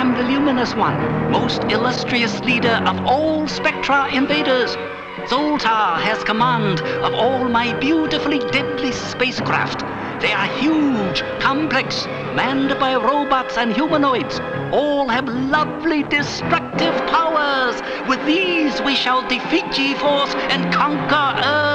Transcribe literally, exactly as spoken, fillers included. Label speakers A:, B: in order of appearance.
A: am the Luminous One, most illustrious leader of all Spectra invaders. Zoltar has command of all my beautifully deadly spacecraft. They are huge, complex, manned by robots and humanoids. All have lovely destructive powers. With these we shall defeat G-Force and conquer Earth.